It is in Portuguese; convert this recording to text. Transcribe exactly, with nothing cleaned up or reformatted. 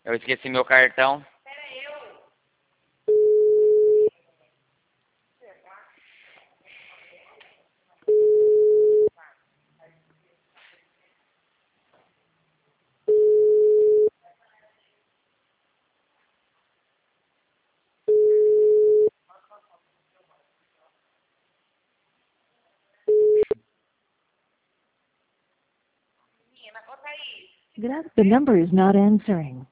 Eu esqueci meu cartão. The number is not answering.